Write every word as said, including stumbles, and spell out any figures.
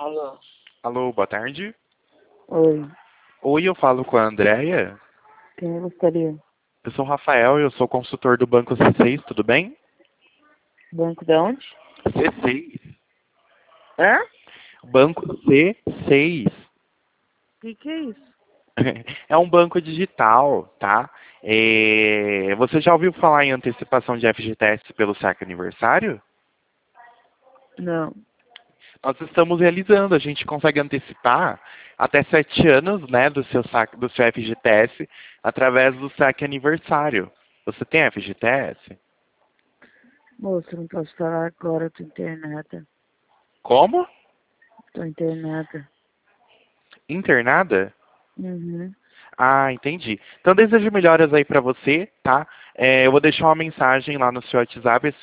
Alô? Alô, boa tarde. Oi, Oi, eu falo com a Andrea. quem gostaria? Eu sou o Rafael, eu sou consultor do Banco C seis, tudo bem? Banco de onde? C seis. Hã? Banco C seis. O que, que é isso? É um banco digital, tá? É, Você já ouviu falar em antecipação de F G T S pelo saque aniversário? Não. Nós estamos realizando, a gente consegue antecipar até sete anos, né, do seu saque, do seu F G T S através do saque aniversário. Você tem F G T S? Moço, não posso falar agora, tô internada. Como? Tô internada. Internada? Uhum. Ah, entendi. Então desejo melhoras aí pra você, tá? É, eu vou deixar uma mensagem lá no seu WhatsApp.